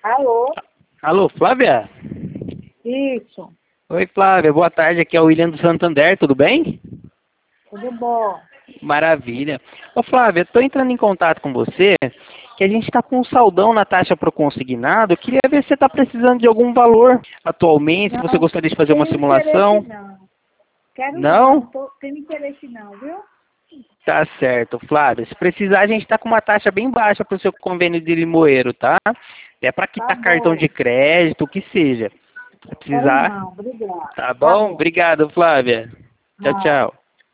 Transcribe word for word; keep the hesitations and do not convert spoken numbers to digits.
Alô? Alô, Flávia? Isso, Oi, Flávia. Boa tarde. Aqui é o William do Santander. Tudo bem? tudo bom? Maravilha. Ô, Flávia, estou entrando em contato com você, que a gente está com um saldão na taxa para o consignado. Eu queria ver se você está precisando de algum valor atualmente, se você Não, gostaria de fazer uma tenho interesse simulação. não. Quero não, Não? tô, tenho interesse não, viu? Tá certo, Flávia. Se precisar, a gente está com uma taxa bem baixa para o seu convênio de limoeiro, tá? É para Tá quitar cartão bom. de crédito, o que seja. Se Quero precisar, não, obrigado. tá Tá bom? bom. Obrigado, Flávia. Tchau, Nada. tchau.